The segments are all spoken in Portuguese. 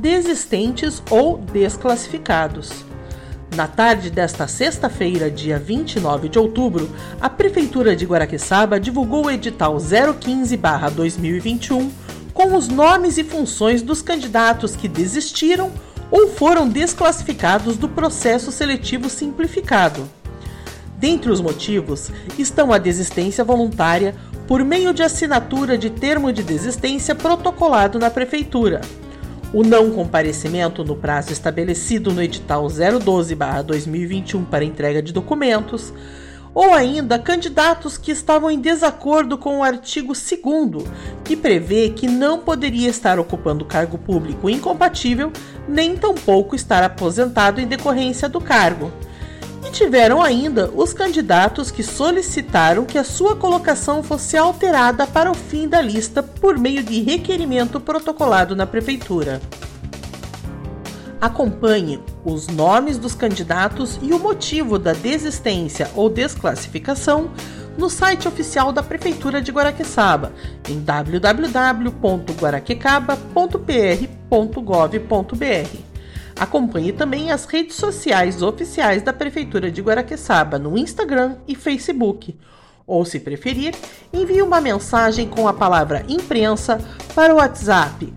desistentes ou desclassificados. Na tarde desta sexta-feira, dia 29 de outubro, a Prefeitura de Guaraqueçaba divulgou o edital 015/2021 com os nomes e funções dos candidatos que desistiram ou foram desclassificados do processo seletivo simplificado. Dentre os motivos estão a desistência voluntária por meio de assinatura de termo de desistência protocolado na Prefeitura, o não comparecimento no prazo estabelecido no edital 012/2021 para entrega de documentos, ou ainda candidatos que estavam em desacordo com o artigo 2º, que prevê que não poderia estar ocupando cargo público incompatível, nem tampouco estar aposentado em decorrência do cargo. E tiveram ainda os candidatos que solicitaram que a sua colocação fosse alterada para o fim da lista por meio de requerimento protocolado na Prefeitura. Acompanhe os nomes dos candidatos e o motivo da desistência ou desclassificação no site oficial da Prefeitura de Guaraqueçaba, em www.guaraquecaba.pr.gov.br. Acompanhe também as redes sociais oficiais da Prefeitura de Guaraqueçaba no Instagram e Facebook. Ou, se preferir, envie uma mensagem com a palavra imprensa para o WhatsApp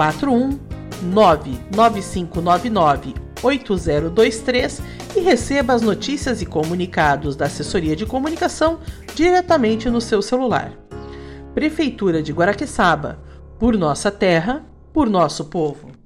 41995998023 e receba as notícias e comunicados da Assessoria de Comunicação diretamente no seu celular. Prefeitura de Guaraqueçaba, por nossa terra, por nosso povo.